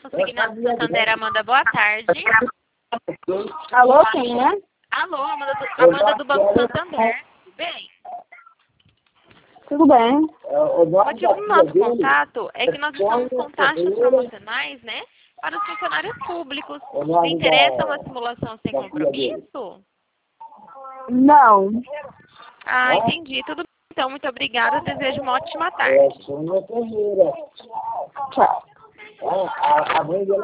Banco Consignado Santander, Amanda, boa tarde. Alô, quem é? Alô, Amanda do Banco Santander, tudo bem? Tudo bem. O motivo do nosso contato é que nós estamos com taxas promocionais, né, para os funcionários públicos. Te interessa uma simulação sem compromisso? Não. Ah, entendi. Tudo bem. Então, muito obrigada. Desejo uma ótima tarde. Tchau.